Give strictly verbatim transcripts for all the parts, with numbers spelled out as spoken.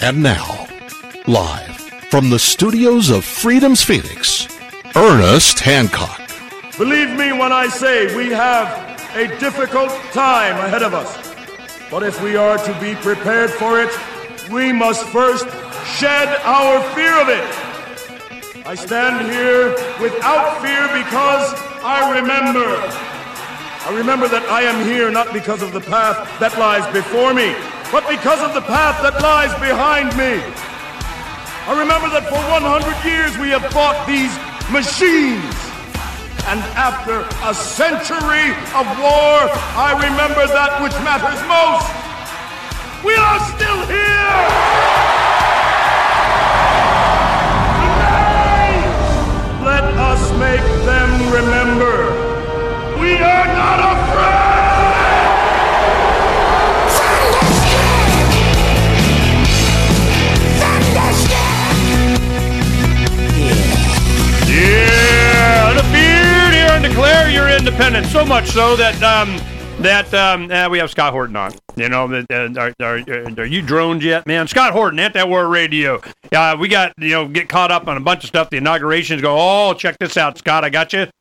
And now, live from the studios of Freedom's Phoenix, Ernest Hancock. Believe me when I say we have a difficult time ahead of us. But if we are to be prepared for it, we must first shed our fear of it. I stand here without fear because I remember. I remember that I am here not because of the path that lies before me, but because of the path that lies behind me. I remember that for one hundred years we have fought these machines. And after a century of war, I remember that which matters most. We are still here! Today, let us make them remember. We are not afraid! Yeah, undefeated here and declare your independence. So much so that um, that um, uh, we have Scott Horton on. You know, uh, are, are, are you droned yet, man? Scott Horton, Anti-War Radio. Uh, we got, you know, get caught up on a bunch of stuff. The inaugurations go, oh, check this out, Scott, I got you.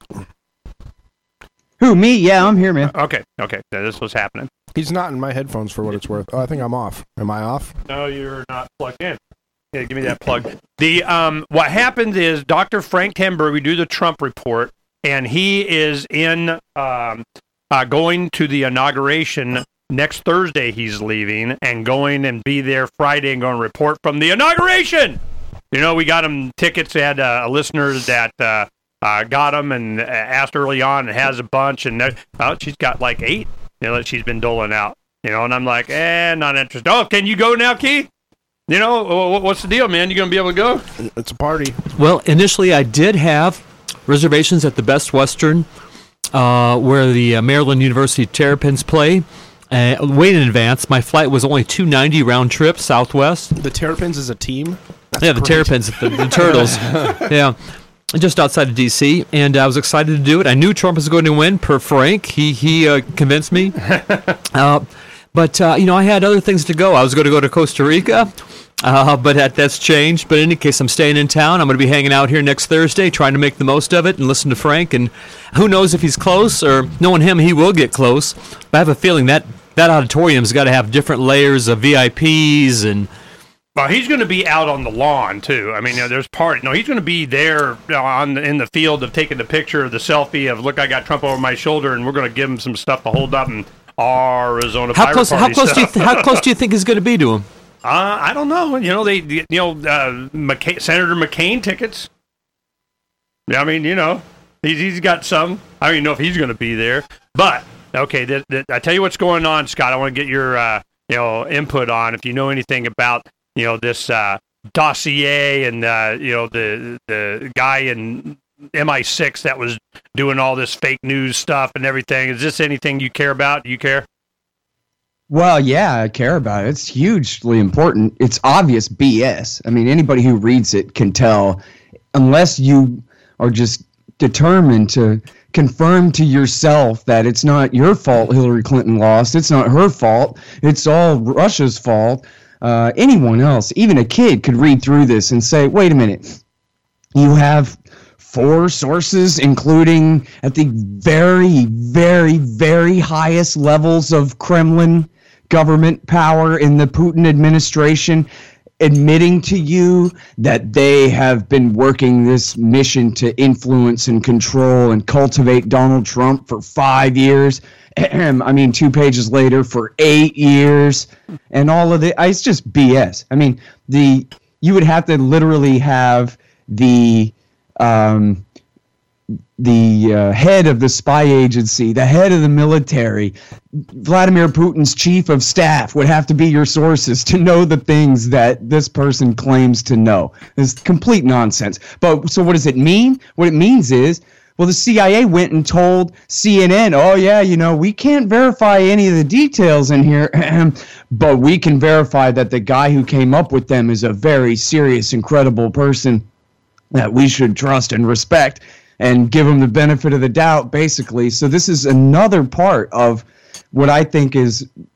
Who, me? Yeah, I'm here, man. Okay, okay, this was happening. He's not in my headphones for what it's worth. Oh, I think I'm off. Am I off? No, you're not plugged in. Yeah, give me that plug. The um, what happens is Doctor Frank Tamburri, we do the Trump report, and he is in um, uh, going to the inauguration next Thursday. He's leaving and going and be there Friday and going to report from the inauguration. You know, we got him tickets. Had uh, a listener that uh, uh, got him and asked early on and has a bunch, and uh, she's got like eight. You know, that she's been doling out. You know, and I'm like, eh, not interested. Oh, can you go now, Keith? You know, what's the deal, man? You going to be able to go? It's a party. Well, initially I did have reservations at the Best Western, uh, where the uh, Maryland University Terrapins play. Uh, way in advance. My flight was only two ninety round trip, Southwest. The Terrapins is a team? That's yeah, the great. Terrapins, the, the Turtles. Yeah, just outside of D C, and I was excited to do it. I knew Trump was going to win, per Frank. He, he uh, convinced me. Uh, But, uh, you know, I had other things to go. I was going to go to Costa Rica, uh, but that, that's changed. But in any case, I'm staying in town. I'm going to be hanging out here next Thursday, trying to make the most of it and listen to Frank. And who knows if he's close, or knowing him, he will get close. But I have a feeling that that auditorium's got to have different layers of V I Ps and... Well, he's going to be out on the lawn, too. I mean, you know, there's part... No, he's going to be there on the, in the field of taking the picture, the selfie of, look, I got Trump over my shoulder, and we're going to give him some stuff to hold up and... Arizona how close? How close stuff. do you? Th- how close do you think he's going to be to him? Uh, I don't know. You know, they, you know, uh, McCain, Senator McCain tickets. I mean, you know, he's he's got some. I don't even know if he's going to be there. But okay, th- th- I tell you what's going on, Scott. I want to get your uh, you know input on if you know anything about you know this uh, dossier and uh, you know the the guy in M I six that was doing all this fake news stuff and everything. Is this anything you care about? Do you care? Well, yeah, I care about it. It's hugely important. It's obvious B S. I mean, anybody who reads it can tell, unless you are just determined to confirm to yourself that it's not your fault Hillary Clinton lost, it's not her fault, it's all Russia's fault. Uh, anyone else, even a kid, could read through this and say, wait a minute, you have... four sources, including at the very, very, very highest levels of Kremlin government power in the Putin administration, admitting to you that they have been working this mission to influence and control and cultivate Donald Trump for five years. I mean, two pages later, for eight years, and all of it. It's just B S. I mean, the you would have to literally have the Um, the uh, head of the spy agency, the head of the military, Vladimir Putin's chief of staff would have to be your sources to know the things that this person claims to know. It's complete nonsense. But so what does it mean? What it means is, well, the C I A went and told C N N, oh, yeah, you know, we can't verify any of the details in here, but we can verify that the guy who came up with them is a very serious and credible person that we should trust and respect and give them the benefit of the doubt, basically. So this is another part of what I think is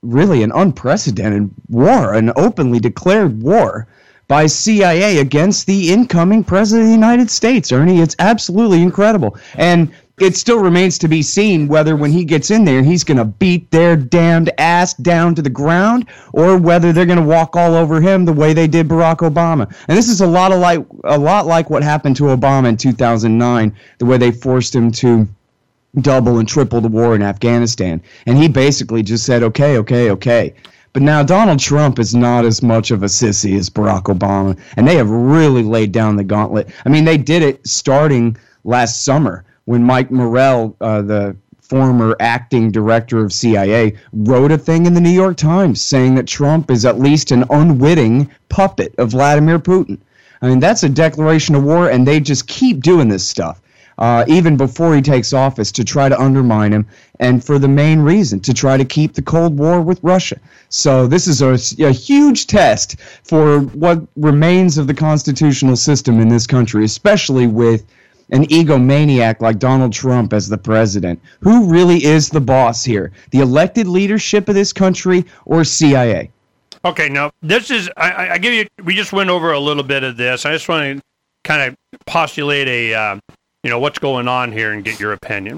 really an unprecedented war, an openly declared war by C I A against the incoming president of the United States, Ernie. It's absolutely incredible. And it still remains to be seen whether when he gets in there, he's going to beat their damned ass down to the ground or whether they're going to walk all over him the way they did Barack Obama. And this is a lot of like, a lot like what happened to Obama in two thousand nine, the way they forced him to double and triple the war in Afghanistan. And he basically just said, okay, okay, okay. But now Donald Trump is not as much of a sissy as Barack Obama, and they have really laid down the gauntlet. I mean, they did it starting last summer when Mike Morrell, uh, the former acting director of C I A, wrote a thing in the New York Times saying that Trump is at least an unwitting puppet of Vladimir Putin. I mean, that's a declaration of war, and they just keep doing this stuff. Uh, even before he takes office, to try to undermine him, and for the main reason, to try to keep the Cold War with Russia. So this is a, a huge test for what remains of the constitutional system in this country, especially with an egomaniac like Donald Trump as the president. Who really is the boss here? The elected leadership of this country or C I A? Okay, now, this is, I, I give you, we just went over a little bit of this. I just want to kind of postulate a... Uh, you know, what's going on here and get your opinion.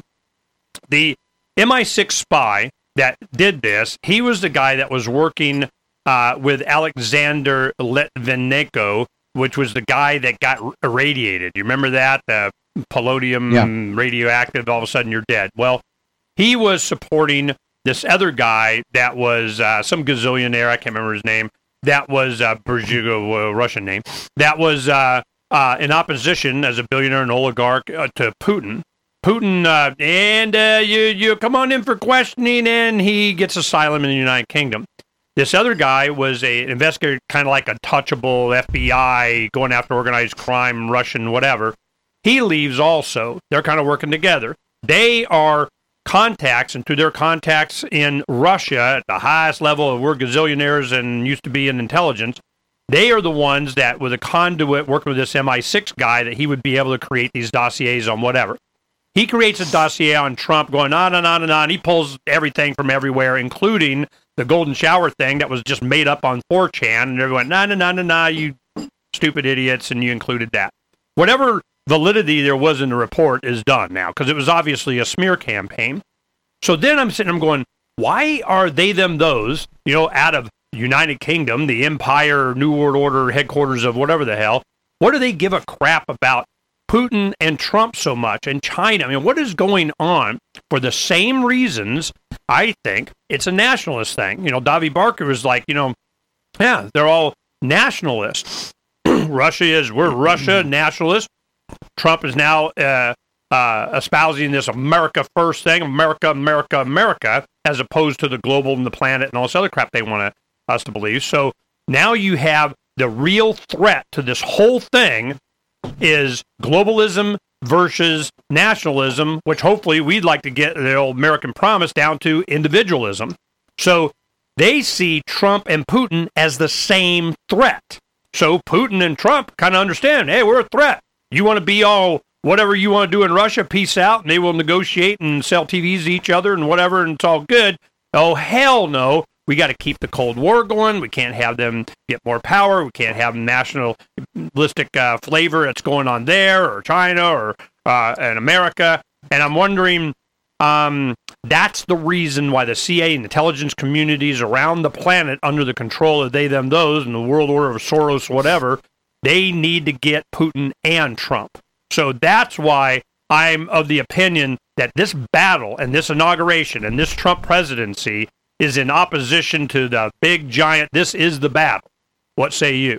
The M I six spy that did this, he was the guy that was working uh, with Alexander Litvinenko, which was the guy that got irradiated. You remember that? The polonium yeah. radioactive, all of a sudden you're dead. Well, he was supporting this other guy that was uh, some gazillionaire, I can't remember his name, that was uh, Berjugo, uh, Russian name, that was... Uh, Uh, in opposition as a billionaire and oligarch uh, to Putin. Putin, uh, and uh, you, you come on in for questioning, and he gets asylum in the United Kingdom. This other guy was a, an investigator, kind of like a touchable F B I, going after organized crime, Russian, whatever. He leaves also. They're kind of working together. They are contacts, and through their contacts in Russia, at the highest level, we're gazillionaires and used to be in intelligence, they are the ones that, with a conduit, working with this M I six guy, that he would be able to create these dossiers on whatever. He creates a dossier on Trump going on and on and on. He pulls everything from everywhere, including the golden shower thing that was just made up on four chan, and everyone, nah, nah, nah, nah, nah, you stupid idiots, and you included that. Whatever validity there was in the report is done now, because it was obviously a smear campaign. So then I'm sitting, I'm going, why are they, them, those, you know, out of United Kingdom, the Empire, New World Order, headquarters of whatever the hell, what do they give a crap about Putin and Trump so much, and China? I mean, what is going on? For the same reasons, I think it's a nationalist thing. You know, Davi Barker was like, you know, yeah, they're all nationalists. Russia is, we're Russia, nationalists. Trump is now uh, uh, espousing this America first thing, America, America, America, as opposed to the global and the planet and all this other crap they want to us to believe. So now you have the real threat to this whole thing is globalism versus nationalism, which hopefully we'd like to get the old American promise down to individualism. So they see Trump and Putin as the same threat. So Putin and Trump kind of understand, hey, we're a threat. You want to be all whatever you want to do in Russia, peace out, and they will negotiate and sell T Vs to each other and whatever, and it's all good. Oh, hell no. We got to keep the Cold War going. We can't have them get more power. We can't have nationalistic uh, flavor that's going on there, or China, or uh, in America. And I'm wondering, um, that's the reason why the C I A and intelligence communities around the planet, under the control of they, them, those, and the world order of Soros, whatever, they need to get Putin and Trump. So that's why I'm of the opinion that this battle and this inauguration and this Trump presidency is in opposition to the big giant, this is the battle. What say you?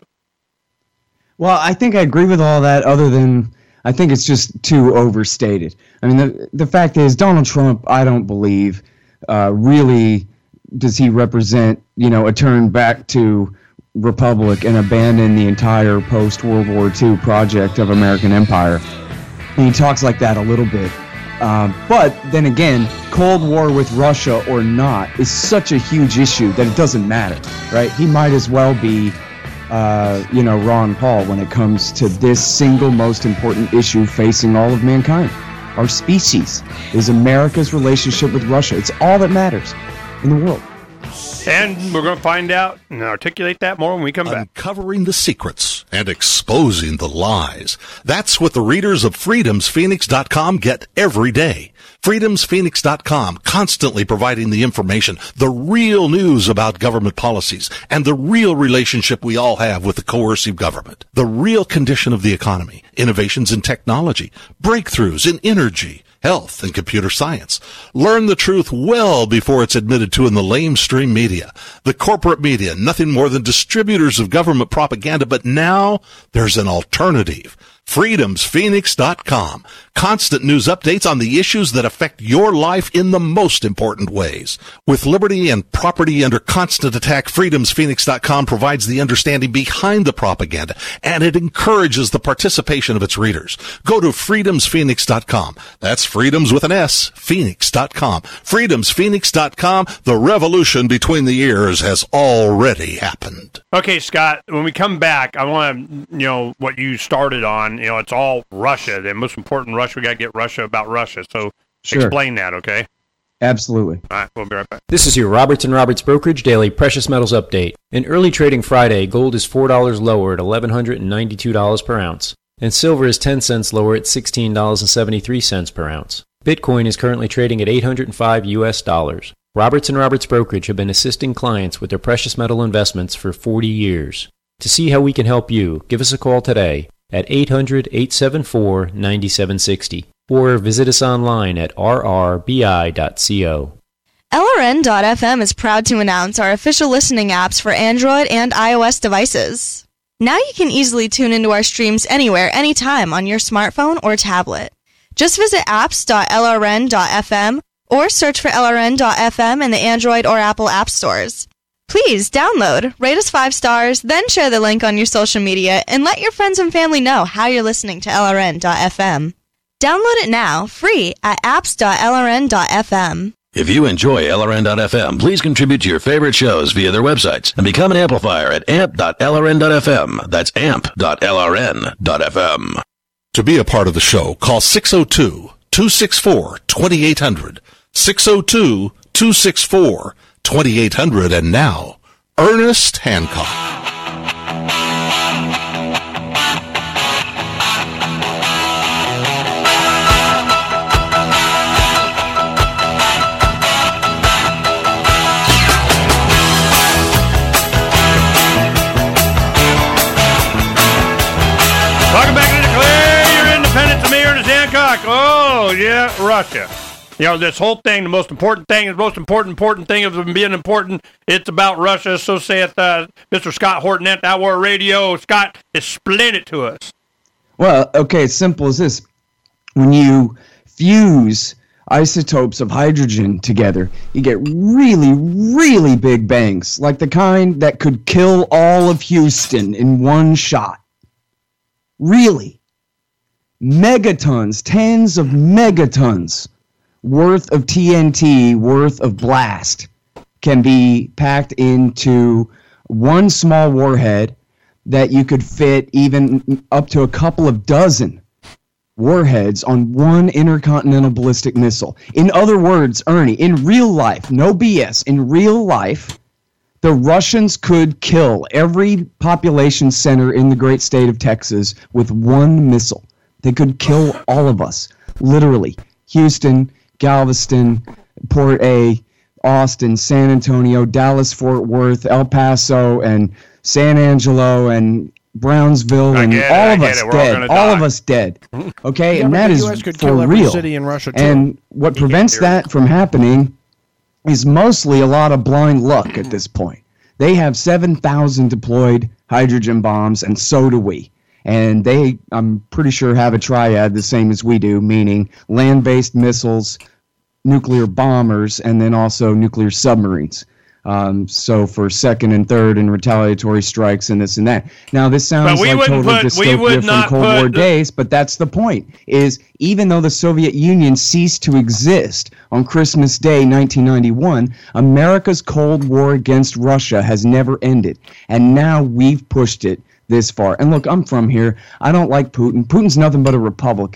Well, I think I agree with all that, other than I think it's just too overstated. I mean, the the fact is, Donald Trump, I don't believe, uh, really does he represent, you know, a turn back to republic and abandon the entire post-World War Two project of American empire. And he talks like that a little bit. Um, but then again, Cold War with Russia or not is such a huge issue that it doesn't matter, right? He might as well be, uh, you know, Ron Paul when it comes to this single most important issue facing all of mankind. Our species is America's relationship with Russia. It's all that matters in the world. And we're going to find out and articulate that more when we come back. Uncovering the secrets and exposing the lies. That's what the readers of freedoms phoenix dot com get every day. freedoms phoenix dot com, constantly providing the information, the real news about government policies, and the real relationship we all have with the coercive government. The real condition of the economy, innovations in technology, breakthroughs in energy, health, and computer science. Learn the truth well before it's admitted to in the lamestream media. The corporate media, nothing more than distributors of government propaganda, but now there's an alternative. freedoms phoenix dot com. Constant news updates on the issues that affect your life in the most important ways. With liberty and property under constant attack, freedoms phoenix dot com provides the understanding behind the propaganda, and it encourages the participation of its readers. Go to freedoms phoenix dot com. That's freedoms with an S, phoenix dot com. freedoms phoenix dot com. The revolution between the ears has already happened. Okay, Scott, when we come back, I want to, you know, what you started on, you know, it's all Russia. The most important Russia, we got to get Russia about Russia. So Sure. explain that, okay? Absolutely. All right, we'll be right back. This is your Roberts and Roberts Brokerage Daily Precious Metals Update. In early trading Friday, gold is four dollars lower at eleven ninety-two dollars per ounce, and silver is ten cents lower at sixteen dollars and seventy-three cents per ounce. Bitcoin is currently trading at eight hundred five U S dollars. Roberts and Roberts Brokerage have been assisting clients with their precious metal investments for forty years. To see how we can help you, give us a call today at eight hundred, eight seven four, nine seven six zero or visit us online at r r b i dot co. L R N dot F M is proud to announce our official listening apps for Android and iOS devices. Now you can easily tune into our streams anywhere, anytime on your smartphone or tablet. Just visit apps dot L R N dot F M or search for L R N dot F M in the Android or Apple app stores. Please download, rate us five stars, then share the link on your social media, and let your friends and family know how you're listening to L R N dot F M. Download it now, free, at apps dot L R N dot F M. If you enjoy L R N dot F M, please contribute to your favorite shows via their websites and become an amplifier at amp dot L R N dot F M. That's amp dot L R N dot F M. To be a part of the show, call six oh two, two six four, two eight hundred. six oh two, two six four, two eight hundred. And now, Ernest Hancock. Welcome back to Declare Your Independence. I'm Ernest Hancock. Oh, yeah, Russia. You know, this whole thing, the most important thing, the most important, important thing of being important, it's about Russia. So saith uh, Mister Scott Horton at That War Radio. Scott, explain it to us. Well, okay, it's simple as this. When you fuse isotopes of hydrogen together, you get really, really big bangs, like the kind that could kill all of Houston in one shot. Really. Megatons, tens of megatons worth of T N T, worth of blast, can be packed into one small warhead that you could fit even up to a couple of dozen warheads on one intercontinental ballistic missile. In other words, Ernie, in real life, no B S, in real life, the Russians could kill every population center in the great state of Texas with one missile. They could kill all of us, literally. Houston, Galveston, Port A, Austin, San Antonio, Dallas, Fort Worth, El Paso, and San Angelo, and Brownsville, and it, all of I us all dead. All die. of us dead. Okay, yeah, and that the is U S could for kill every real. city in Russia, too. And what prevents that from happening is mostly a lot of blind luck at this point. They have seven thousand deployed hydrogen bombs, and so do we. And they, I'm pretty sure, have a triad the same as we do, meaning land-based missiles, nuclear bombers, and then also nuclear submarines. Um, so for second and third and retaliatory strikes and this and that. Now, this sounds like total put, dystopia from Cold War days, but that's the point, is even though the Soviet Union ceased to exist on Christmas Day, nineteen ninety-one, America's Cold War against Russia has never ended. And now we've pushed it this far. And look, I'm from here. I don't like Putin. Putin's nothing but a Republican.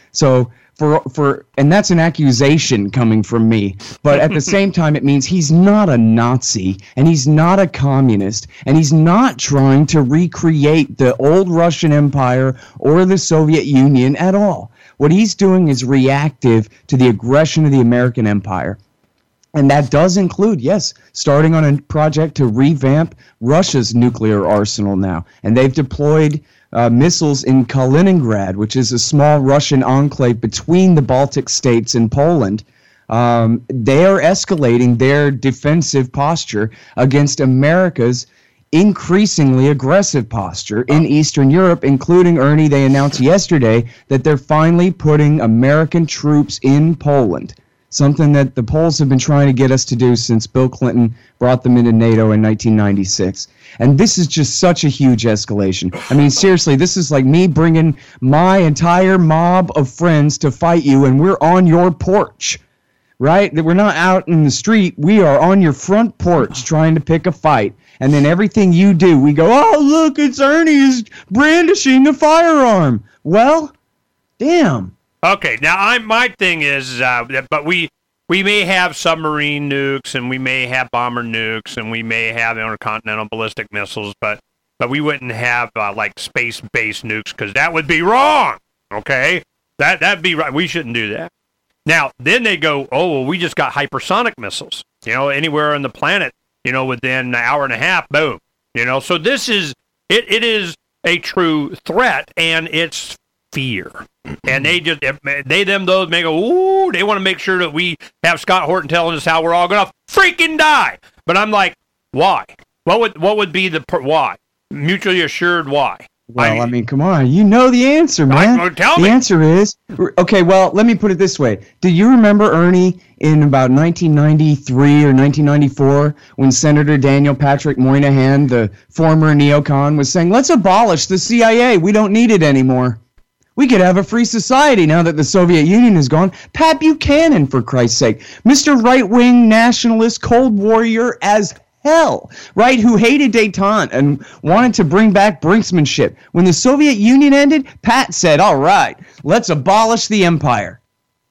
So for for and that's an accusation coming from me. But at the same time, it means he's not a Nazi and he's not a communist and he's not trying to recreate the old Russian Empire or the Soviet Union at all. What he's doing is reactive to the aggression of the American Empire. And that does include, yes, starting on a project to revamp Russia's nuclear arsenal now. And they've deployed uh, missiles in Kaliningrad, which is a small Russian enclave between the Baltic states and Poland. Um, they are escalating their defensive posture against America's increasingly aggressive posture in Eastern Europe, including, Ernie, they announced yesterday that they're finally putting American troops in Poland. Something that the Poles have been trying to get us to do since Bill Clinton brought them into NATO in nineteen ninety-six. And this is just such a huge escalation. I mean, seriously, this is like me bringing my entire mob of friends to fight you, and we're on your porch, right? That we're not out in the street. We are on your front porch trying to pick a fight. And then everything you do, we go, oh, look, it's Ernie is brandishing a firearm. Well, damn. Okay, now I'm my thing is, uh, but we we may have submarine nukes and we may have bomber nukes and we may have intercontinental ballistic missiles, but but we wouldn't have uh, like space-based nukes because that would be wrong. Okay, that that'd be right. We shouldn't do that. Now then they go, oh, well, we just got hypersonic missiles. You know, anywhere on the planet, you know, within an hour and a half, boom. You know, so this is it. It is a true threat, and it's fear. And they just, they, them, those, may go, ooh, they want to make sure that we have Scott Horton telling us how we're all going to freaking die. But I'm like, why? What would, what would be the, why? Mutually assured why? Well, I, I mean, come on. You know the answer, man. I, tell the me. answer is, okay, well, let me put it this way. Do you remember, Ernie, in about nineteen ninety-three or nineteen ninety-four, when Senator Daniel Patrick Moynihan, the former neocon, was saying, let's abolish the C I A. We don't need it anymore. We could have a free society now that the Soviet Union is gone. Pat Buchanan, for Christ's sake. Mister Right-wing nationalist, cold warrior as hell, right, who hated détente and wanted to bring back brinksmanship. When the Soviet Union ended, Pat said, all right, let's abolish the empire.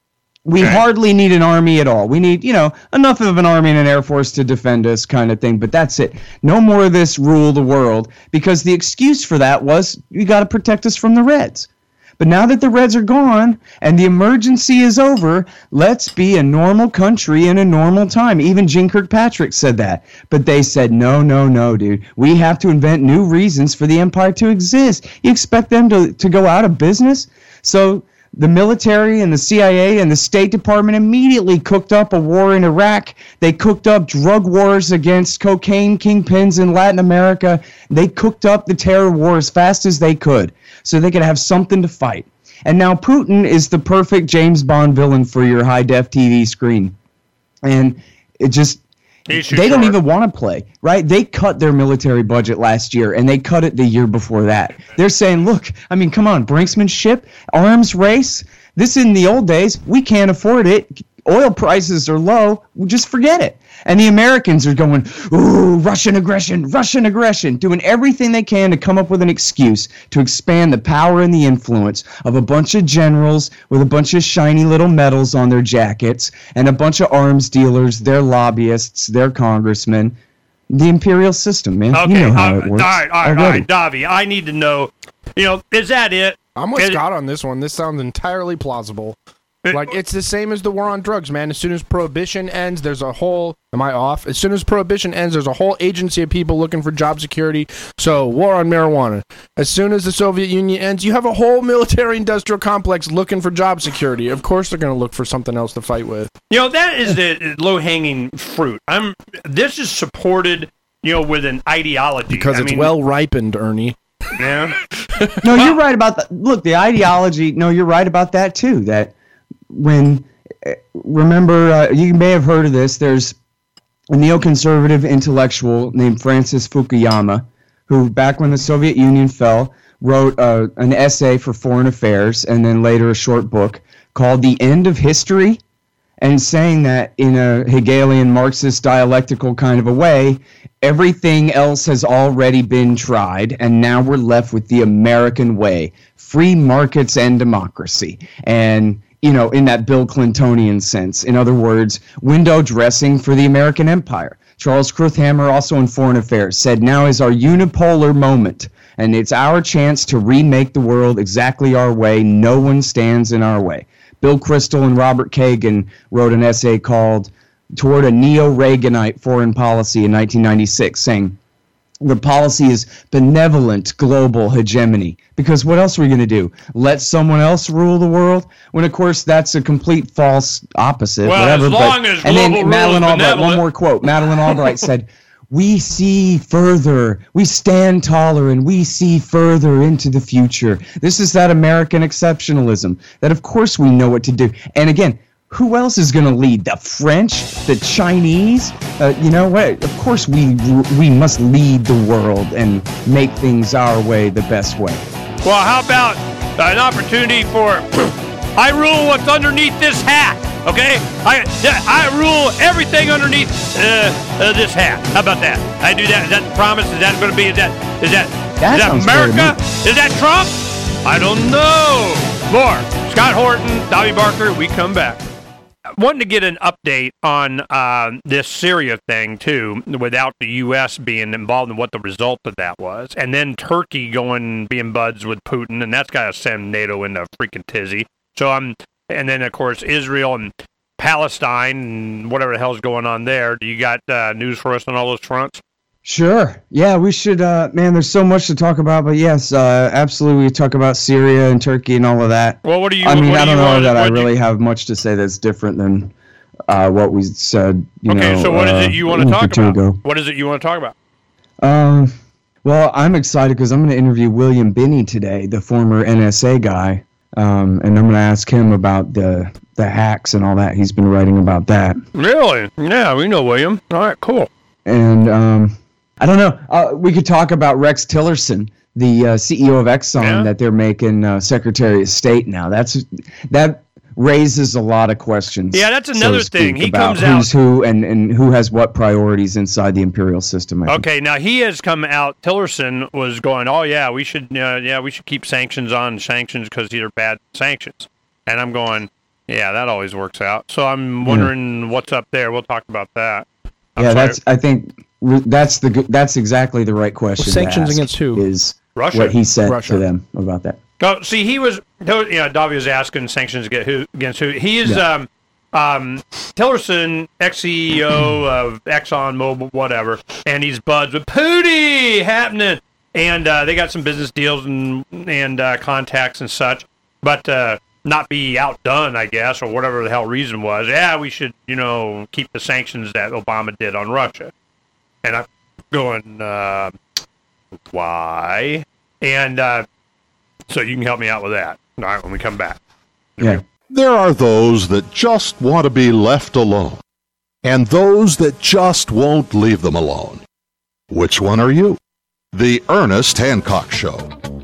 We okay. hardly need an army at all. We need, you know, enough of an army and an air force to defend us kind of thing, but that's it. No more of this rule the world, because the excuse for that was you got to protect us from the Reds. But now that the Reds are gone and the emergency is over, let's be a normal country in a normal time. Even Jeane Kirkpatrick said that. But they said, no, no, no, dude. We have to invent new reasons for the empire to exist. You expect them to, to go out of business? So the military and the C I A and the State Department immediately cooked up a war in Iraq. They cooked up drug wars against cocaine kingpins in Latin America. They cooked up the terror war as fast as they could so they could have something to fight. And now Putin is the perfect James Bond villain for your high-def T V screen. And it just... They don't even want to play, right? They cut their military budget last year, and they cut it the year before that. They're saying, look, I mean, come on, brinksmanship, arms race. This in the old days, we can't afford it. Oil prices are low. Just forget it. And the Americans are going, ooh, Russian aggression, Russian aggression, doing everything they can to come up with an excuse to expand the power and the influence of a bunch of generals with a bunch of shiny little medals on their jackets and a bunch of arms dealers, their lobbyists, their congressmen. The imperial system, man. Okay, you know how uh, it works. All right, all right, all right, Davi, I need to know, you know, is that it? I'm with is Scott on this one. This sounds entirely plausible. Like, it's the same as the war on drugs, man. As soon as Prohibition ends, there's a whole... Am I off? As soon as Prohibition ends, there's a whole agency of people looking for job security. So, war on marijuana. As soon as the Soviet Union ends, you have a whole military-industrial complex looking for job security. Of course they're going to look for something else to fight with. You know, that is the low-hanging fruit. I'm. This is supported, you know, with an ideology. Because I it's mean, well-ripened, Ernie. Yeah. No, you're right about that. Look, the ideology... No, you're right about that, too. That... When, remember, uh, you may have heard of this, there's a neoconservative intellectual named Francis Fukuyama, who back when the Soviet Union fell, wrote uh, an essay for Foreign Affairs and then later a short book called The End of History. and saying that in a Hegelian Marxist dialectical kind of a way, everything else has already been tried, and now we're left with the American way, free markets and democracy. And, you know, in that Bill Clintonian sense, in other words, window dressing for the American empire. Charles Kruthammer, also in Foreign Affairs, said, now is our unipolar moment, and it's our chance to remake the world exactly our way. No one stands in our way. Bill Kristol and Robert Kagan wrote an essay called Toward a Neo-Reaganite Foreign Policy in nineteen ninety-six, saying the policy is benevolent global hegemony. Because what else are we going to do? Let someone else rule the world? When, of course, that's a complete false opposite. Well, whatever, as long but, as and then global Madeleine rule is Albright, one benevolent. more quote. Madeleine Albright said, we see further, we stand taller, and we see further into the future. This is that American exceptionalism, that of course we know what to do. And again, who else is going to lead? The French? The Chinese? Uh, you know what? Of course we we must lead the world and make things our way, the best way. Well, how about an opportunity for I rule what's underneath this hat, okay? I I rule everything underneath uh, uh, this hat. How about that? I do that. Is that the promise? Is that going to be? Is that is that That is that sounds fair to America? me. Is that Trump? I don't know. More Scott Horton, Dobby Barker. We come back. Wanting to get an update on uh, this Syria thing, too, without the U S being involved in what the result of that was. And then Turkey going, being buds with Putin, and that's got to send NATO into a freaking tizzy. So I'm, and then, of course, Israel and Palestine and whatever the hell's going on there. Do you got uh, news for us on all those fronts? Sure. Yeah, we should, uh, man, there's so much to talk about, but yes, uh, absolutely, we talk about Syria and Turkey and all of that. Well, what do you I mean, what I do don't you know want- that I what do you- really have much to say that's different than uh, what we said, you Okay, know, so what is uh, it you want a to week or talk two about? ago. What is it you want to talk about? Um, well, I'm excited because I'm going to interview William Binney today, the former N S A guy, um, and I'm going to ask him about the the hacks and all that. He's been writing about that. Really? Yeah, we know William. All right, cool. And um, I don't know. Uh, we could talk about Rex Tillerson, the uh, C E O of Exxon, Yeah. that they're making uh, Secretary of State now. That's that raises a lot of questions. Yeah, that's so another to speak, thing. He about comes out- who's who and, and who has what priorities inside the imperial system. I think. Okay, now he has come out. Tillerson was going, "Oh yeah, we should, uh, yeah, we should keep sanctions on sanctions because these are bad sanctions." And I'm going, "Yeah, that always works out." So I'm wondering what's up there. We'll talk about that. I'm yeah, sorry. that's. I think re- that's the. g- That's exactly the right question. to sanctions ask, against who? Is Russia. what he said Russia. to them about that. Oh, see, he was, you know, Davy was asking sanctions against who? Against who? He is, Yeah. um, um, Tillerson, ex-C E O of Exxon Mobil, whatever, and he's buds with Pooty happening, and uh, they got some business deals and and uh, contacts and such, but uh, not be outdone, I guess, or whatever the hell reason was. Yeah, we should, you know, keep the sanctions that Obama did on Russia, and I'm going, uh, why? And uh, so you can help me out with that. All right, when we come back. Yeah. There are those that just want to be left alone, and those that just won't leave them alone. Which one are you? The Ernest Hancock Show.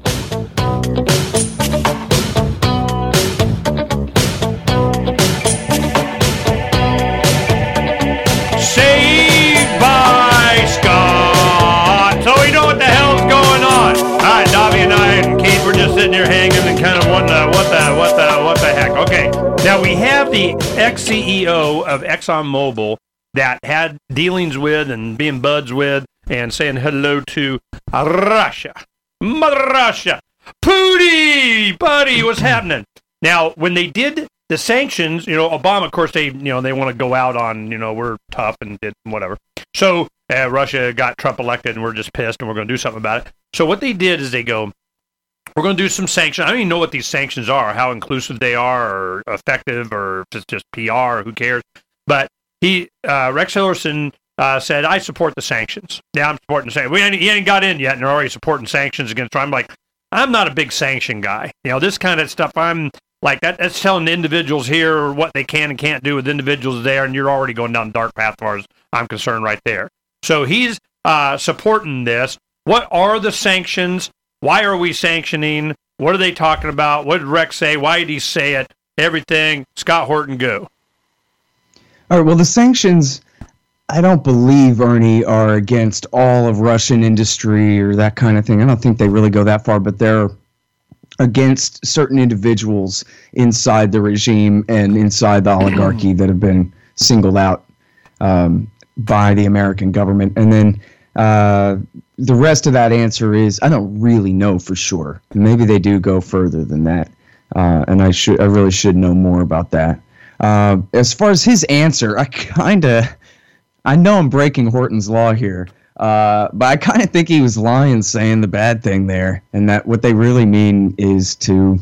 Saved by Scott. So we know what the hell's going on. All right, Dobby and I and Keith, we're just sitting here hanging and kind of wondering what the, what the, what the heck. Okay, now we have the ex-C E O of ExxonMobil that had dealings with and being buds with and saying hello to Russia. Mother Russia. Pooty, buddy, what's happening? Now, when they did the sanctions, you know, Obama, of course, they, you know, they want to go out on, you know, we're tough and did whatever. So uh, Russia got Trump elected and we're just pissed and we're going to do something about it. So what they did is they go, we're going to do some sanctions. I don't even know what these sanctions are, how inclusive they are or effective or if it's just P R, who cares. But he, uh, Rex Tillerson, uh, said, I support the sanctions. Yeah, I'm supporting the sanctions. We ain't, he ain't got in yet and they're already supporting sanctions against Trump. I'm like, I'm not a big sanction guy. You know, this kind of stuff, I'm like, that. that's telling the individuals here what they can and can't do with individuals there, and you're already going down the dark path as far as I'm concerned right there. So he's uh, supporting this. What are the sanctions? Why are we sanctioning? What are they talking about? What did Rex say? Why did he say it? Everything. Scott Horton, go. All right, well, the sanctions, I don't believe, Ernie, are against all of Russian industry or that kind of thing. I don't think they really go that far, but they're against certain individuals inside the regime and inside the oligarchy that have been singled out um, by the American government. And then uh, the rest of that answer is I don't really know for sure. Maybe they do go further than that, uh, and I should I really should know more about that. Uh, as far as his answer, I kind of I know I'm breaking Horton's law here. Uh, but I kind of think he was lying saying the bad thing there, and that what they really mean is to,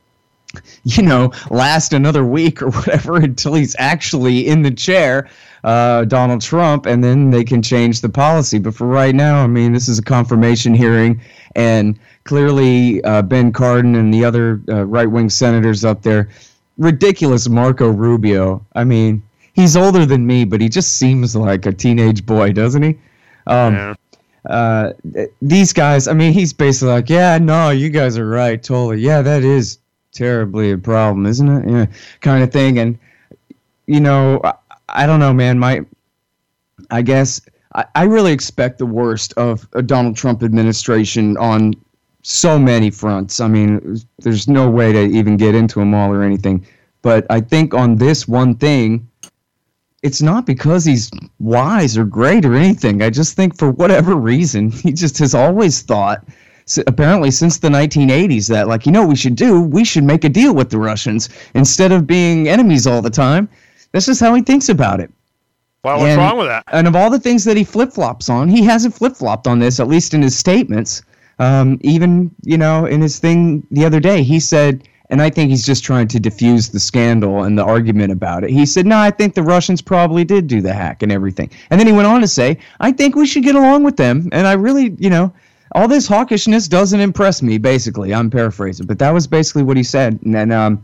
you know, last another week or whatever until he's actually in the chair, uh, Donald Trump, and then they can change the policy. But for right now, I mean, this is a confirmation hearing, and clearly uh, Ben Cardin and the other uh, right-wing senators up there, ridiculous Marco Rubio. I mean, he's older than me, but he just seems like a teenage boy, doesn't he? Um, yeah. uh, these guys, I mean, he's basically like, yeah, no, you guys are right, totally. Yeah, that is terribly a problem, isn't it? Yeah, kind of thing. And, you know, I, I don't know, man. My, I guess I, I really expect the worst of a Donald Trump administration on so many fronts. I mean, there's no way to even get into them all or anything. But I think on this one thing, it's not because he's wise or great or anything. I just think for whatever reason, he just has always thought, apparently since the nineteen eighties, that, like, you know what we should do? We should make a deal with the Russians instead of being enemies all the time. That's just how he thinks about it. Well, what's and, wrong with that? And of all the things that he flip-flops on, he hasn't flip-flopped on this, at least in his statements. Um, even, you know, in his thing the other day, he said... And I think he's just trying to diffuse the scandal and the argument about it. He said, no, I think the Russians probably did do the hack and everything. And then he went on to say, I think we should get along with them. And I really, you know, all this hawkishness doesn't impress me, basically. I'm paraphrasing. But that was basically what he said. And then, um,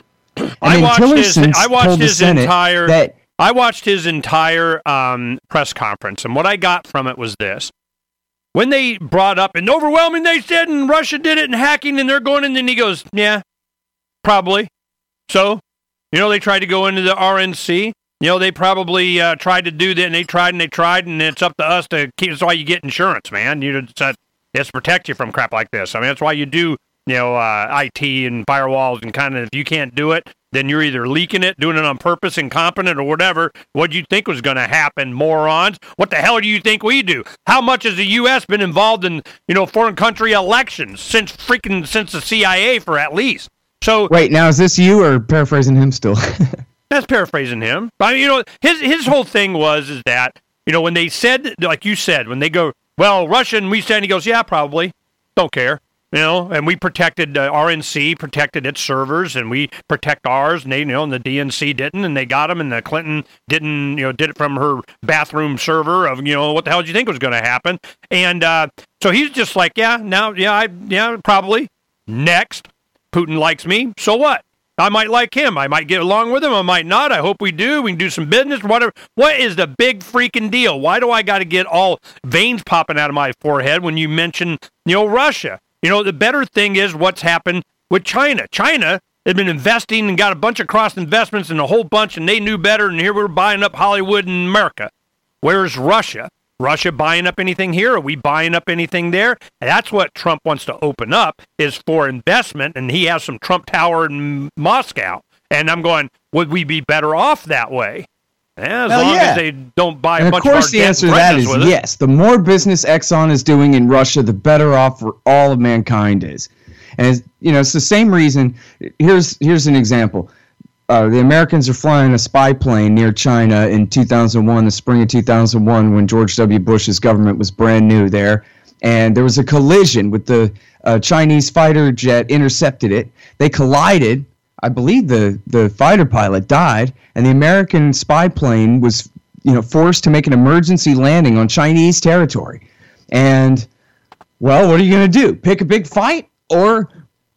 I watched his, I watched his entire, that, I watched his entire um, press conference. And what I got from it was this. When they brought up, and overwhelming, they said, and Russia did it and hacking, and they're going in, and he goes, yeah. Probably. So, you know, they tried to go into the R N C. You know, they probably uh, tried to do that, and they tried and they tried, and it's up to us to keep. That's why you get insurance, man. You it's, uh, it's to protect you from crap like this. I mean, that's why you do, you know, uh, I T and firewalls and kind of, if you can't do it, then you're either leaking it, doing it on purpose, incompetent, or whatever. What do you think was going to happen, morons? What the hell do you think we do? How much has the U S been involved in, you know, foreign country elections since freaking, since the C I A for at least? So wait, now is this you or paraphrasing him still? That's paraphrasing him. I mean, you know, his his whole thing was is that, you know, when they said, like you said, when they go, well, Russian, we said, he goes, yeah, probably, don't care, you know, and we protected uh, R N C, protected its servers, and we protect ours, and they, you know, and the D N C didn't, and they got them, and the Clinton didn't, you know, did it from her bathroom server of, you know, what the hell did you think was going to happen? And uh, so he's just like, yeah, now, yeah, I, yeah, probably. Next. Putin likes me, so what? I might like him. I might get along with him. I might not. I hope we do. We can do some business, whatever. What is the big freaking deal? Why do I got to get all veins popping out of my forehead when you mention, you know, Russia? You know, the better thing is what's happened with China. China has been investing and got a bunch of cross investments and a whole bunch, and they knew better, and here we're buying up Hollywood and America. Where's Russia? Russia buying up anything here? Are we buying up anything there? And that's what Trump wants to open up, is for investment, and he has some Trump Tower in Moscow. And I'm going, would we be better off that way? Yeah, as Hell long yeah. as they don't buy a and bunch of course of our the debt answer and to that threaten us is with it. yes. The more business Exxon is doing in Russia, the better off for all of mankind is. And it's, you know, it's the same reason. Here's here's an example. Uh, the Americans are flying a spy plane near China in two thousand one, the spring of two thousand one, when George W. Bush's government was brand new there. And there was a collision with the uh, Chinese fighter jet, intercepted it. They collided. I believe the, the fighter pilot died, and the American spy plane was, you know, forced to make an emergency landing on Chinese territory. And, well, what are you going to do? Pick a big fight or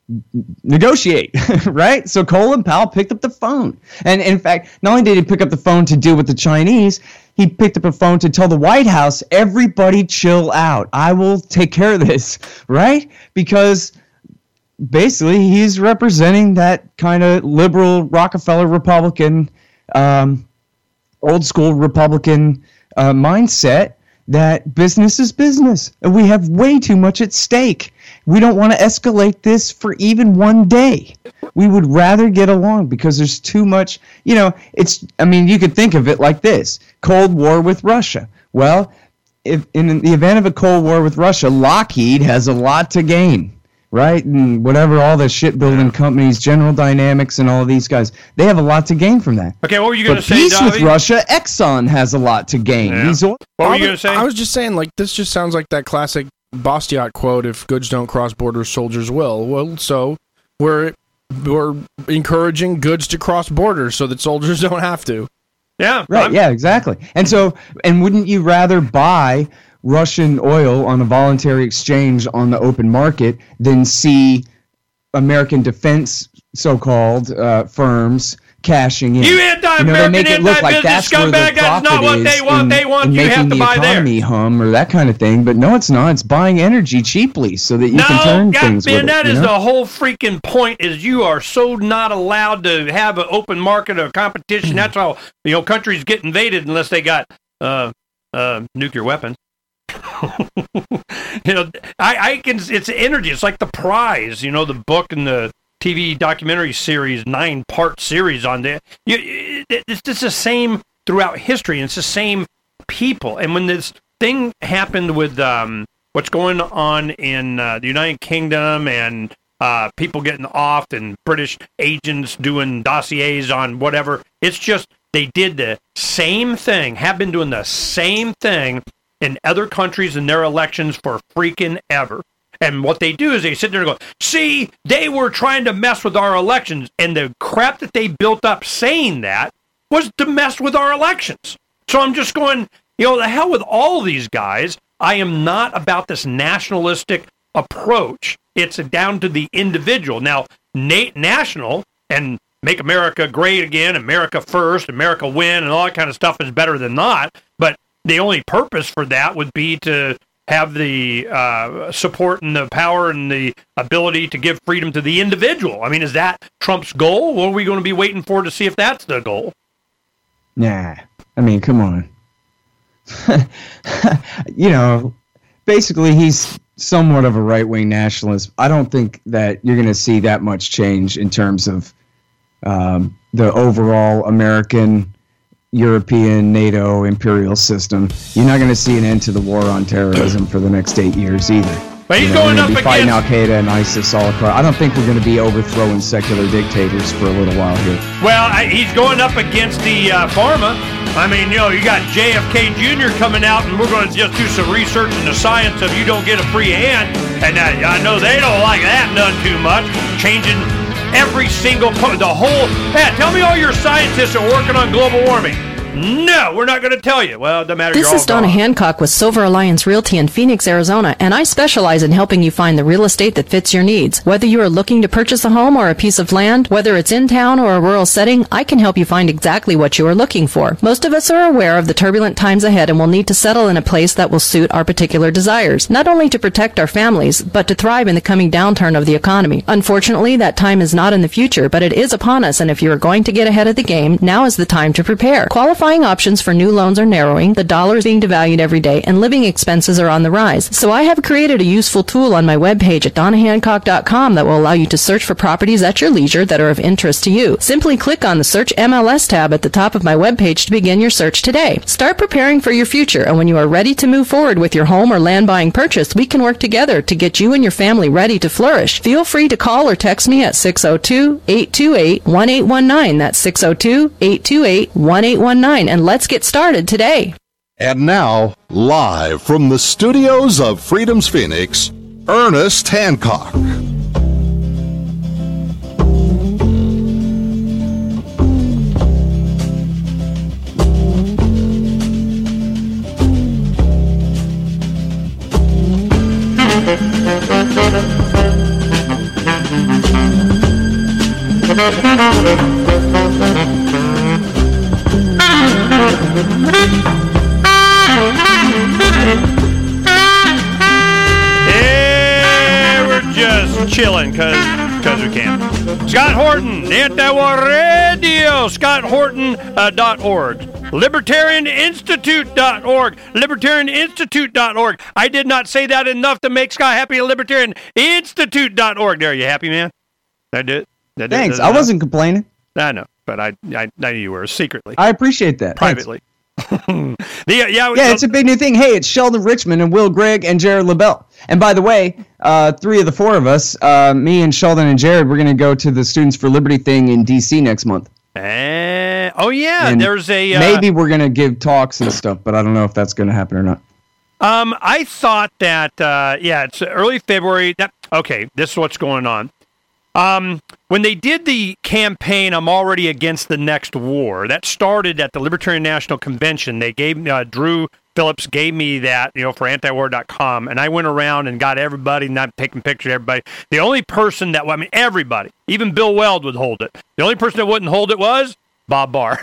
negotiate, right? So Colin Powell picked up the phone. And in fact, not only did he pick up the phone to deal with the Chinese, he picked up a phone to tell the White House, everybody chill out. I will take care of this, right? Because basically he's representing that kind of liberal Rockefeller Republican um, old school Republican uh, mindset that business is business. And we have way too much at stake. We don't want to escalate this for even one day. We would rather get along because there's too much, you know, it's, I mean, you could think of it like this. Cold War with Russia. Well, if in the event of a Cold War with Russia, Lockheed has a lot to gain, right? And whatever, all the shipbuilding companies, General Dynamics and all of these guys, they have a lot to gain from that. Okay, what were you going to say, peace Davi? with Russia, Exxon has a lot to gain. Yeah. These oil- What were you I going to was- say? I was just saying, like, this just sounds like that classic Bastiat quote, if goods don't cross borders, soldiers will. Well, so we're, we're encouraging goods to cross borders so that soldiers don't have to. Yeah. Right, I'm- yeah, exactly. And so, and wouldn't you rather buy Russian oil on a voluntary exchange on the open market than see American defense so-called uh, firms cashing in? You anti-American, you know, they make it look like anti-business that's where the scumbag, that's not profit what is they want. in- They want in you have making to the buy theirs. economy hum or that kind of thing. But no, it's not. It's buying energy cheaply so that you No, can turn God, things man, with that it. is you know? the whole freaking point. Is you are so not allowed to have an open market or competition. That's how you know countries get invaded unless they got uh, uh, nuclear weapons. you know, I, I can. It's energy. It's like The Prize. You know, the book and the T V documentary series, nine part series on there. You, it, it's just the same throughout history, and it's the same people. And when this thing happened with um, what's going on in uh, the United Kingdom and uh, people getting off and British agents doing dossiers on whatever, it's just they did the same thing, have been doing the same thing in other countries in their elections for freaking ever. And what they do is they sit there and go, see, they were trying to mess with our elections. And the crap that they built up saying that was to mess with our elections. So I'm just going, you know, the hell with all these guys. I am not about this nationalistic approach. It's down to the individual. Now, na- national and make America great again, America first, America win, and all that kind of stuff is better than not. But the only purpose for that would be to have the uh, support and the power and the ability to give freedom to the individual. I mean, is that Trump's goal? What are we going to be waiting for to see if that's the goal? Nah, I mean, come on. You know, basically he's somewhat of a right-wing nationalist. I don't think that you're going to see that much change in terms of um, the overall American, European, NATO imperial system. You're not going to see an end to the war on terrorism for the next eight years either. But he's You know, going we're up gonna be fighting Al against... Qaeda and ISIS all across. I don't think we're going to be overthrowing secular dictators for a little while here. Well, I, he's going up against the uh, pharma. I mean, you know, you got J F K Junior coming out, and we're going to just do some research in the science of you don't get a free hand. And uh, I know they don't like that none too much. Changing every single, po- the whole, hey, tell me all your scientists are working on global warming. No, we're not going to tell you. Well, it doesn't matter. This you're is all Donna gone. Hancock with Silver Alliance Realty in Phoenix, Arizona, and I specialize in helping you find the real estate that fits your needs. Whether you are looking to purchase a home or a piece of land, whether it's in town or a rural setting, I can help you find exactly what you are looking for. Most of us are aware of the turbulent times ahead and will need to settle in a place that will suit our particular desires, not only to protect our families, but to thrive in the coming downturn of the economy. Unfortunately, that time is not in the future, but it is upon us, and if you are going to get ahead of the game, now is the time to prepare. Qualifying options for new loans are narrowing, the dollar is being devalued every day, and living expenses are on the rise. So I have created a useful tool on my webpage at donna hancock dot com that will allow you to search for properties at your leisure that are of interest to you. Simply click on the Search M L S tab at the top of my webpage to begin your search today. Start preparing for your future, and when you are ready to move forward with your home or land buying purchase, we can work together to get you and your family ready to flourish. Feel free to call or text me at six oh two, eight two eight, one eight one nine. That's six oh two, eight two eight, one eight one nine, and let's get started today. And now, live from the studios of Freedom's Phoenix, Ernest Hancock. Yeah, we're just chilling because we can. Scott Horton, Anti-War Radio, scott horton dot org. libertarian institute dot org. libertarian institute dot org. I did not say that enough to make Scott happy. libertarian institute dot org. There, you happy, man? I did. I did. Thanks. I wasn't complaining. I know, but I, I, I knew you were secretly. I appreciate that. Privately. the, yeah, yeah, it's a big new thing. Hey, it's Sheldon Richman and Will Gregg and Jared LaBelle. And by the way, uh, three of the four of us, uh, me and Sheldon and Jared, we're going to go to the Students for Liberty thing in D C next month. Uh, oh, yeah, and there's a... Uh, maybe we're going to give talks and stuff, but I don't know if that's going to happen or not. Um, I thought that, uh, yeah, it's early February. That, okay, this is what's going on. Um, when they did the campaign, I'm already against the next war, that started at the Libertarian National Convention. They gave, uh, Drew Phillips gave me that, you know, for anti war dot com, and I went around and got everybody, and I'm taking pictures of everybody. The only person that, I mean, everybody, even Bill Weld would hold it. The only person that wouldn't hold it was Bob Barr.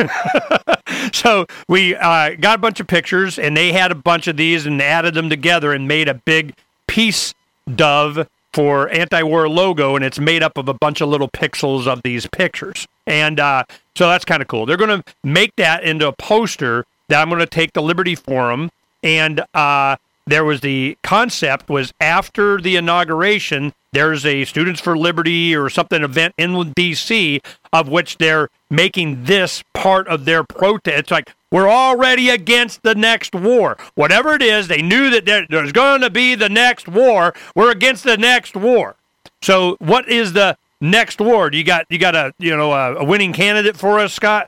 So we uh, got a bunch of pictures, and they had a bunch of these and added them together and made a big peace dove for anti-war logo, and it's made up of a bunch of little pixels of these pictures. And uh, so that's kind of cool. They're going to make that into a poster that I'm going to take to Liberty Forum, and uh, there was the concept was after the inauguration, there's a Students for Liberty or something event in D C of which they're making this part of their protest. It's like, we're already against the next war. Whatever it is, they knew that there, there's going to be the next war. We're against the next war. So what is the next war? Do you got you got a you know a, a winning candidate for us, Scott?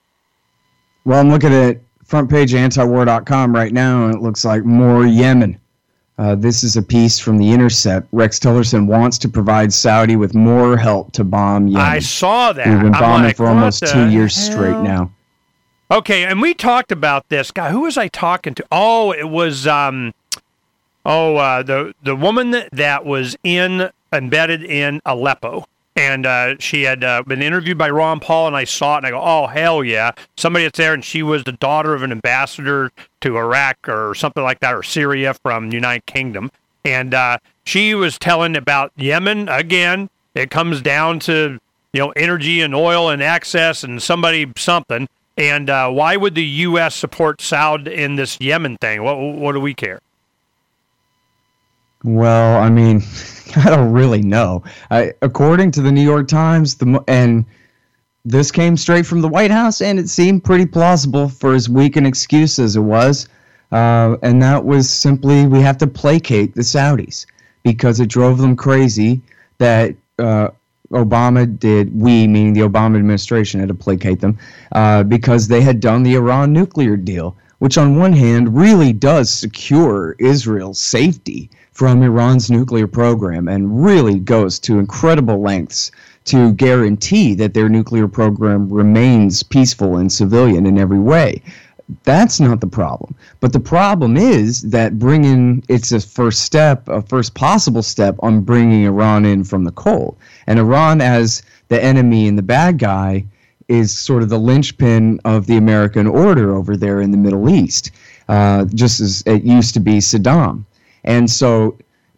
Well, I'm looking at front page of anti war dot com right now, and it looks like more Yemen. Uh, this is a piece from The Intercept. Rex Tillerson wants to provide Saudi with more help to bomb Yemen. I saw that. We've been bombing like, for almost two years hell? straight now. Okay, and we talked about this. God, who was I talking to? Oh, it was um, oh uh, the the woman that, that was in embedded in Aleppo. And uh, she had uh, been interviewed by Ron Paul, and I saw it, and I go, oh, hell yeah. Somebody that's there, and she was the daughter of an ambassador to Iraq or something like that, or Syria from the United Kingdom. And uh, she was telling about Yemen. Again, it comes down to, you know, energy and oil and access and somebody something. And uh, why would the U S support Saud in this Yemen thing? What, what do we care? Well, I mean, I don't really know. I, according to the New York Times, the and this came straight from the White House, and it seemed pretty plausible for as weak an excuse as it was. Uh, and that was simply we have to placate the Saudis because it drove them crazy that uh, Obama did, we, meaning the Obama administration, had to placate them uh, because they had done the Iran nuclear deal, which on one hand really does secure Israel's safety from Iran's nuclear program and really goes to incredible lengths to guarantee that their nuclear program remains peaceful and civilian in every way. That's not the problem. But the problem is that bringing, it's a first step, a first possible step on bringing Iran in from the cold. And Iran as the enemy and the bad guy is sort of the linchpin of the American order over there in the Middle East, uh, just as it used to be Saddam. And so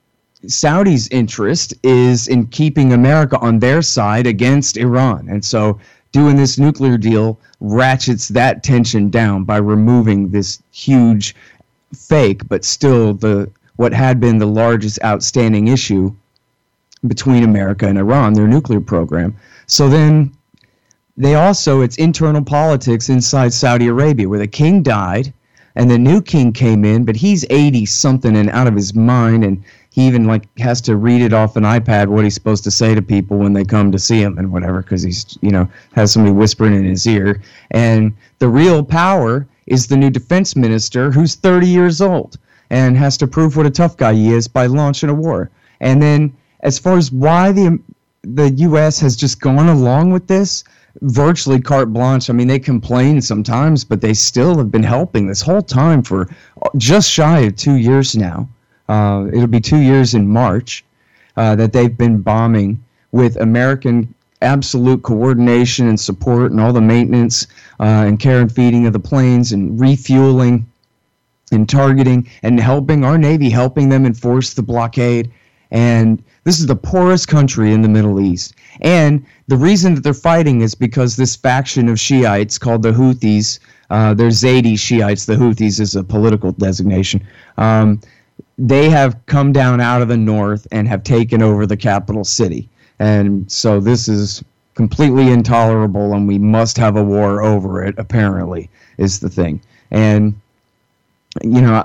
Saudi's interest is in keeping America on their side against Iran. And so doing this nuclear deal ratchets that tension down by removing this huge fake, but still the what had been the largest outstanding issue between America and Iran, their nuclear program. So then they also, it's internal politics inside Saudi Arabia, where the king died and the new king came in, but he's eighty something and out of his mind, and he even like has to read it off an iPad what he's supposed to say to people when they come to see him and whatever, because he's, you know, has somebody whispering in his ear. And the real power is the new defense minister who's thirty years old and has to prove what a tough guy he is by launching a war. And then as far as why the the U S has just gone along with this, virtually carte blanche. I mean, they complain sometimes, but they still have been helping this whole time for just shy of two years now. Uh, it'll be two years in March uh, that they've been bombing with American absolute coordination and support and all the maintenance uh, and care and feeding of the planes and refueling and targeting and helping our Navy, helping them enforce the blockade. And this is the poorest country in the Middle East. And the reason that they're fighting is because this faction of Shiites called the Houthis Uh, they're Zaidi Shiites. The Houthis is a political designation. Um, they have come down out of the north and have taken over the capital city. And so this is completely intolerable, and we must have a war over it, apparently, is the thing. And, you know,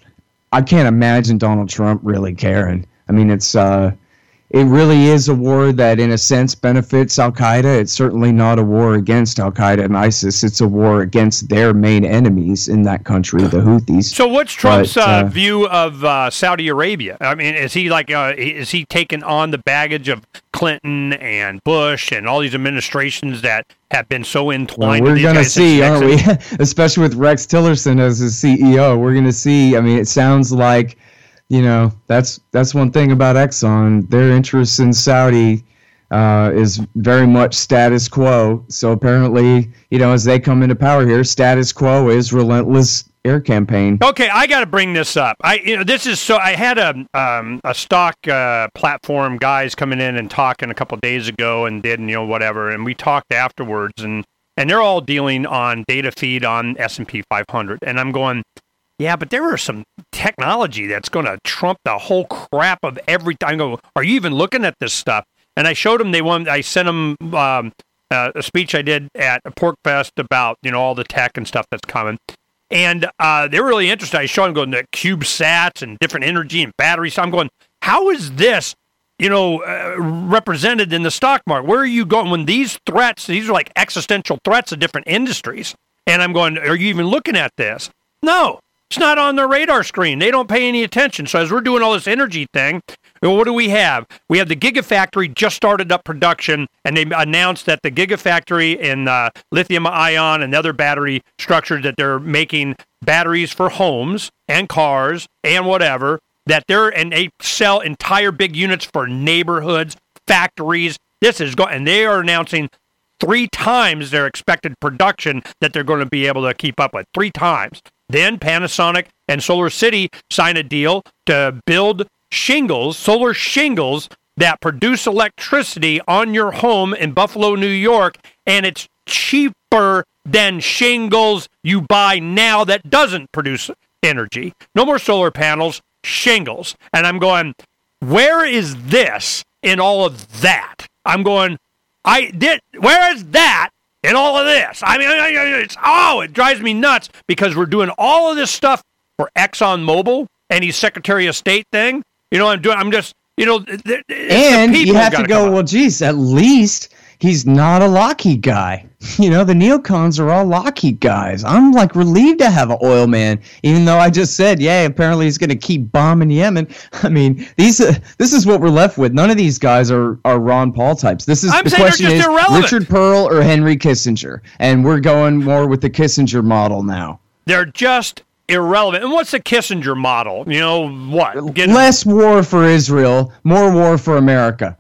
I can't imagine Donald Trump really caring. I mean, it's uh, it really is a war that, in a sense, benefits Al-Qaeda. It's certainly not a war against Al-Qaeda and ISIS. It's a war against their main enemies in that country, the Houthis. So what's Trump's but, uh, uh, view of uh, Saudi Arabia? I mean, is he like, uh, is he taking on the baggage of Clinton and Bush and all these administrations that have been so entwined well, with we're these going to guys see, since aren't we? Especially with Rex Tillerson as his C E O. We're going to see. I mean, it sounds like, you know, that's that's one thing about Exxon. Their interest in Saudi uh, is very much status quo. So apparently, you know, as they come into power here, status quo is relentless air campaign. Okay, I got to bring this up. I, you know, this is so. I had a um, a stock uh, platform guys coming in and talking a couple of days ago, and did you know whatever, and we talked afterwards, and and they're all dealing on data feed on S and P five hundred, and I'm going, yeah, but there are some technology that's going to trump the whole crap of everything. I go, are you even looking at this stuff? And I showed them. They want. I sent them um, uh, a speech I did at Pork Fest about you know all the tech and stuff that's coming. And uh, they're really interested. I show them going to CubeSats and different energy and batteries. So I'm going, how is this, you know, uh, represented in the stock market? Where are you going when these threats? These are like existential threats of different industries. And I'm going, are you even looking at this? No, it's not on their radar screen. They don't pay any attention. So as we're doing all this energy thing, what do we have? We have the Gigafactory just started up production, and they announced that the Gigafactory in uh, lithium-ion and other battery structures that they're making batteries for homes and cars and whatever, that they're, and they sell entire big units for neighborhoods, factories. This is going, and they are announcing three times their expected production that they're going to be able to keep up with. Three times. Then Panasonic and Solar City sign a deal to build shingles, solar shingles that produce electricity on your home in Buffalo, New York, and it's cheaper than shingles you buy now that doesn't produce energy. No more solar panels, shingles. And I'm going, where is this in all of that? I'm going, I did, where is that in all of this? I mean, it's, oh, it drives me nuts because we're doing all of this stuff for ExxonMobil and his Secretary of State thing. You know, I'm doing. I'm just, you know, th- and you have to go. Well, geez, at least he's not a Lockheed guy. You know, the neocons are all Lockheed guys. I'm like relieved to have an oil man, even though I just said, yeah, apparently he's going to keep bombing Yemen. I mean, these. Uh, this is what we're left with. None of these guys are, are Ron Paul types. This is I'm the saying question they're just is irrelevant. Richard Pearl or Henry Kissinger, and we're going more with the Kissinger model now. They're just irrelevant. And what's the Kissinger model? You know what? Get, Less war for Israel, more war for America.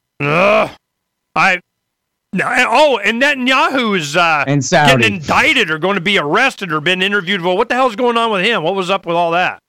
Uh, I. Oh, and Netanyahu is uh, and Saudi. getting indicted or going to be arrested or been interviewed. Well, what the hell's going on with him? What was up with all that?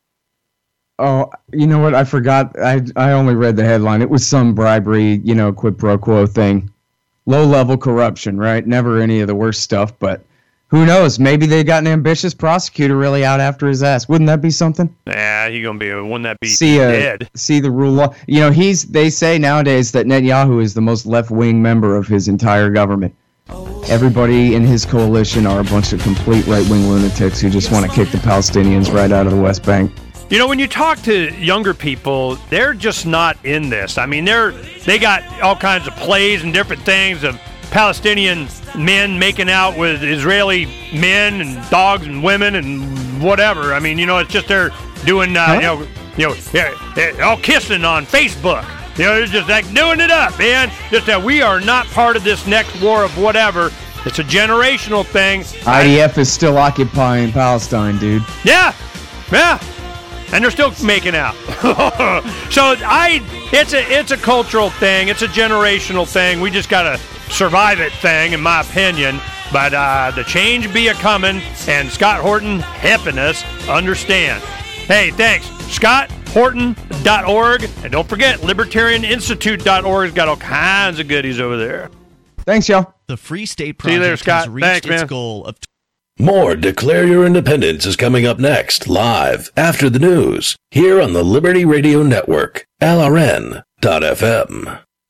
Oh, you know what? I forgot. I I only read the headline. It was some bribery, you know, quid pro quo thing. Low-level corruption, right? Never any of the worst stuff, but who knows? Maybe they got an ambitious prosecutor really out after his ass. Wouldn't that be something? Nah, he gonna be. Wouldn't that be see, uh, dead? See the rule law. You know, he's. They say nowadays that Netanyahu is the most left-wing member of his entire government. Everybody in his coalition are a bunch of complete right-wing lunatics who just want to kick the Palestinians right out of the West Bank. You know, when you talk to younger people, they're just not in this. I mean, they're they got all kinds of plays and different things of Palestinian men making out with Israeli men and dogs and women and whatever. I mean, you know, it's just they're doing, uh, huh? you know, you know, yeah, yeah, all kissing on Facebook. You know, they're just like doing it up, man. Just that we are not part of this next war of whatever. It's a generational thing. I D F is still occupying Palestine, dude. Yeah, yeah. And they're still making out. So I, it's a it's a cultural thing. It's a generational thing. We just gotta survive it thing, in my opinion. But uh, the change be a coming, and Scott Horton helping us understand. Hey, thanks, Scott Horton dot org, and don't forget Libertarian Institute dot org's got all kinds of goodies over there. Thanks, y'all. The Free State See you Project later, Scott. has reached Thanks, its man. goal of. More Declare Your Independence is coming up next, live after the news, here on the Liberty Radio Network, L R N dot F M.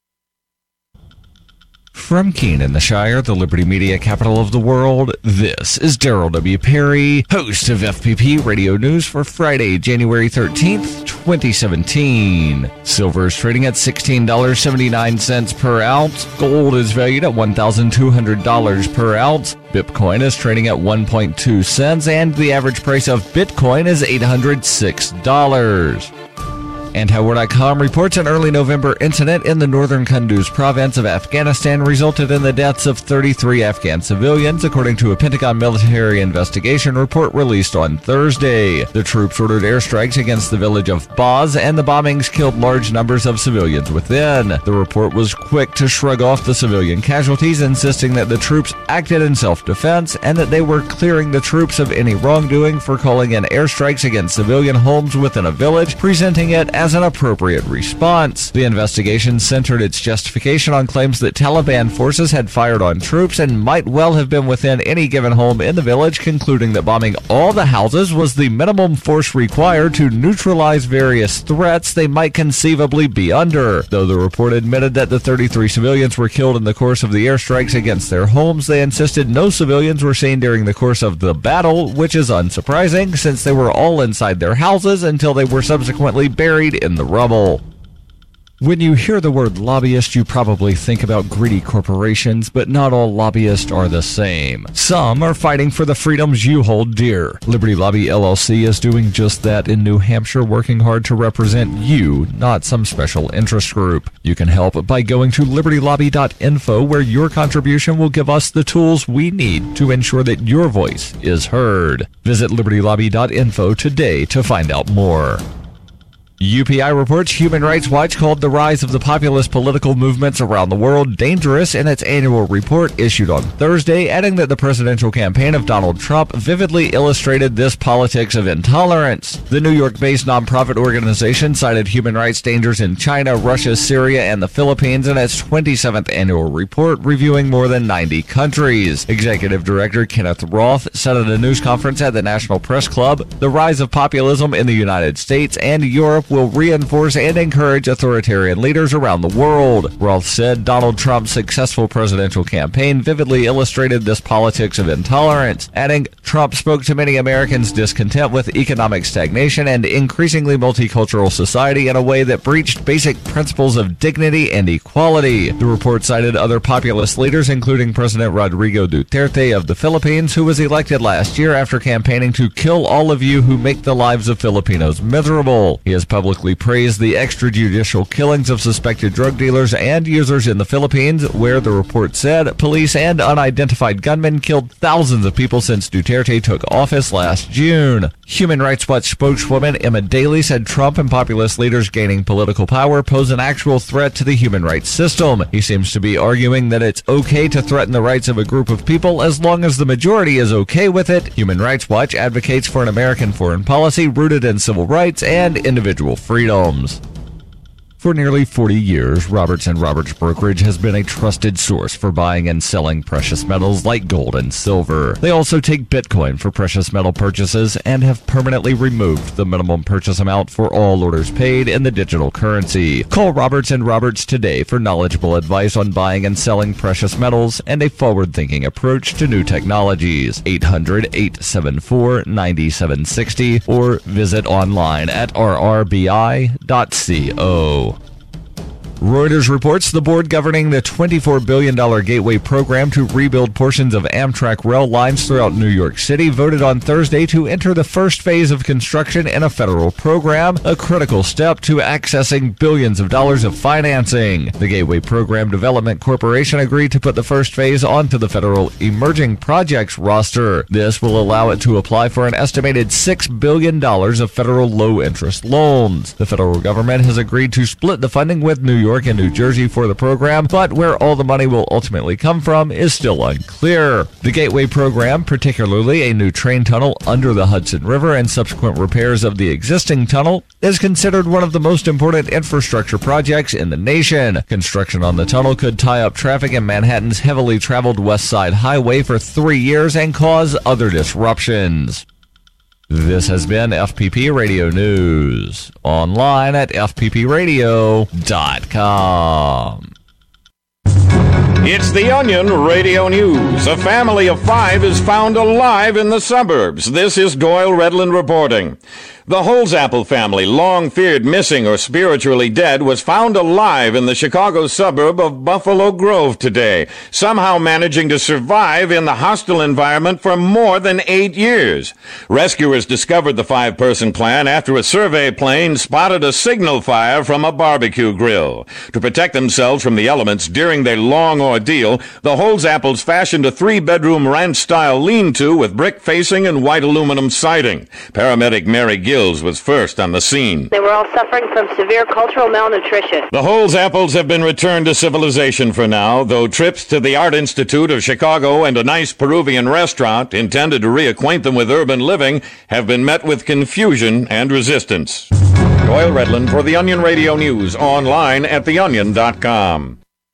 From Keene in the Shire, the Liberty Media capital of the world, this is Daryl W. Perry, host of F P P Radio News for Friday, January thirteenth, twenty seventeen. Silver is trading at sixteen dollars and seventy-nine cents per ounce. Gold is valued at one thousand two hundred dollars per ounce. Bitcoin is trading at one point two cents, and the average price of Bitcoin is eight hundred six dollars. And Howard dot com reports an early November incident in the northern Kunduz province of Afghanistan resulted in the deaths of thirty-three Afghan civilians, according to a Pentagon military investigation report released on Thursday. The troops ordered airstrikes against the village of Baz, and the bombings killed large numbers of civilians within. The report was quick to shrug off the civilian casualties, insisting that the troops acted in self-defense and that they were clearing the troops of any wrongdoing for calling in airstrikes against civilian homes within a village, presenting it as an appropriate response. The investigation centered its justification on claims that Taliban forces had fired on troops and might well have been within any given home in the village, concluding that bombing all the houses was the minimum force required to neutralize various threats they might conceivably be under. Though the report admitted that the thirty-three civilians were killed in the course of the airstrikes against their homes, they insisted no civilians were seen during the course of the battle, which is unsurprising since they were all inside their houses until they were subsequently buried in the rubble. When you hear the word lobbyist, you probably think about greedy corporations, but not all lobbyists are the same. Some are fighting for the freedoms you hold dear. Liberty Lobby L L C is doing just that in New Hampshire, working hard to represent you, not some special interest group. You can help by going to liberty lobby dot info, where your contribution will give us the tools we need to ensure that your voice is heard. Visit liberty lobby dot info today to find out more. U P I reports Human Rights Watch called the rise of the populist political movements around the world dangerous in its annual report issued on Thursday, adding that the presidential campaign of Donald Trump vividly illustrated this politics of intolerance. The New York-based nonprofit organization cited human rights dangers in China, Russia, Syria, and the Philippines in its twenty-seventh annual report, reviewing more than ninety countries. Executive Director Kenneth Roth said at a news conference at the National Press Club, "The rise of populism in the United States and Europe will reinforce and encourage authoritarian leaders around the world." Roth said Donald Trump's successful presidential campaign vividly illustrated this politics of intolerance, adding, "Trump spoke to many Americans' discontent with economic stagnation and increasingly multicultural society in a way that breached basic principles of dignity and equality." The report cited other populist leaders, including President Rodrigo Duterte of the Philippines, who was elected last year after campaigning to kill all of you who make the lives of Filipinos miserable. He has publicly praised the extrajudicial killings of suspected drug dealers and users in the Philippines, where the report said police and unidentified gunmen killed thousands of people since Duterte took office last June. Human Rights Watch spokeswoman Emma Daly said Trump and populist leaders gaining political power pose an actual threat to the human rights system. He seems to be arguing that it's okay to threaten the rights of a group of people as long as the majority is okay with it. Human Rights Watch advocates for an American foreign policy rooted in civil rights and individual freedoms. For nearly forty years, Roberts and Roberts Brokerage has been a trusted source for buying and selling precious metals like gold and silver. They also take Bitcoin for precious metal purchases and have permanently removed the minimum purchase amount for all orders paid in the digital currency. Call Roberts and Roberts today for knowledgeable advice on buying and selling precious metals and a forward-thinking approach to new technologies. eight hundred, eight seven four, nine seven six zero or visit online at r r b i dot co. Reuters reports the board governing the twenty-four billion dollars Gateway program to rebuild portions of Amtrak rail lines throughout New York City voted on Thursday to enter the first phase of construction in a federal program, a critical step to accessing billions of dollars of financing. The Gateway Program Development Corporation agreed to put the first phase onto the federal emerging projects roster. This will allow it to apply for an estimated six billion dollars of federal low-interest loans. The federal government has agreed to split the funding with New York York and New Jersey for the program, but where all the money will ultimately come from is still unclear. The Gateway program, particularly a new train tunnel under the Hudson River and subsequent repairs of the existing tunnel, is considered one of the most important infrastructure projects in the nation. Construction on the tunnel could tie up traffic in Manhattan's heavily traveled West Side Highway for three years and cause other disruptions. This has been F P P Radio News, online at f p p radio dot com. It's The Onion Radio News. A family of five is found alive in the suburbs. This is Doyle Redland reporting. The Holzapfel family, long feared missing or spiritually dead, was found alive in the Chicago suburb of Buffalo Grove today, somehow managing to survive in the hostile environment for more than eight years. Rescuers discovered the five-person clan after a survey plane spotted a signal fire from a barbecue grill. To protect themselves from the elements during their long ordeal, the Holzapfels fashioned a three-bedroom ranch-style lean-to with brick facing and white aluminum siding. Paramedic Mary Gill was first on the scene. They were all suffering from severe cultural malnutrition. The Holzapfels have been returned to civilization for now, though trips to the Art Institute of Chicago and a nice Peruvian restaurant intended to reacquaint them with urban living have been met with confusion and resistance. Doyle Redland for The Onion Radio News, online at the onion dot com.